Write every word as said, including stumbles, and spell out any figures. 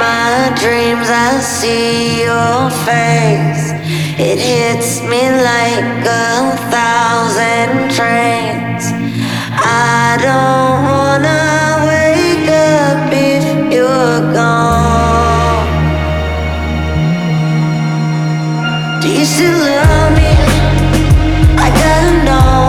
my dreams I see your face. It hits me like a thousand trains. I don't wanna wake up if you're gone. Do you still love me? I gotta know.